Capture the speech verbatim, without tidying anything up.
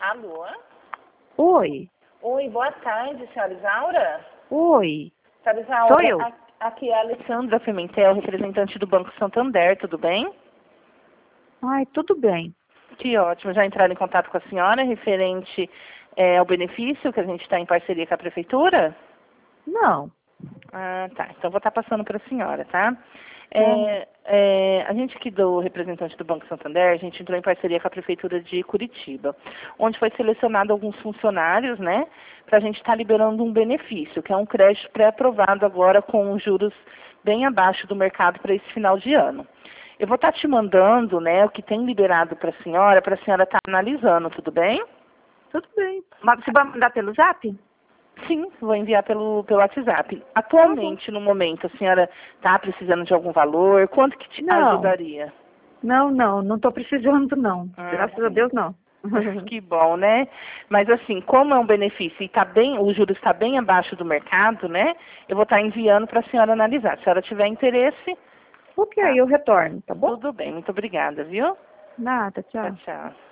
Alô? Oi. Oi, boa tarde, senhora Isaura. Oi. Senhora Isaura, Sou eu. a- aqui é a Alessandra Pimentel, representante do Banco Santander, tudo bem? Ai, tudo bem. Que ótimo, já entraram em contato com a senhora referente é, ao benefício que a gente está em parceria com a Prefeitura? Não. Ah, tá. Então vou estar passando para a senhora, tá? Tá. É, é, a gente aqui do representante do Banco Santander, a gente entrou em parceria com a Prefeitura de Curitiba, onde foi selecionado alguns funcionários, né, para a gente estar liberando um benefício, que é um crédito pré-aprovado agora com juros bem abaixo do mercado para esse final de ano. Eu vou estar te mandando, né, o que tem liberado para a senhora, para a senhora estar analisando, tudo bem? Tudo bem. Mas você vai mandar pelo zap? Sim, vou enviar pelo, pelo WhatsApp. Tá bom. Atualmente, no momento, a senhora está precisando de algum valor? Quanto que te Não. ajudaria? Não, não. Não estou precisando, não. Ah, Graças a sim. Deus, não. Que bom, né? Mas assim, como é um benefício e tá bem, o juros está bem abaixo do mercado, né? Eu vou estar enviando para a senhora analisar. Se a senhora tiver interesse, Ok, tá? eu retorno, tá bom? Tudo bem. Muito obrigada, viu? Nada, Tchau, tchau. tchau.